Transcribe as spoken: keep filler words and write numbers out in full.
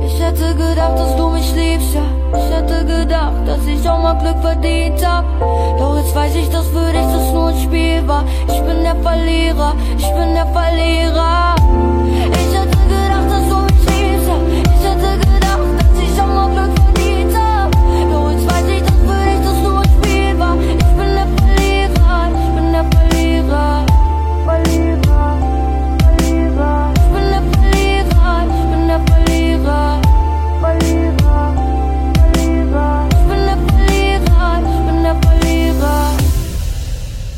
Ich hätte gedacht, dass du mich liebst, ja. Ich hätte gedacht, dass ich auch mal Glück verdient hab. Doch jetzt weiß ich, dass für dich das nur ein Spiel war. Ich bin der Verlierer, ich bin der Verlierer.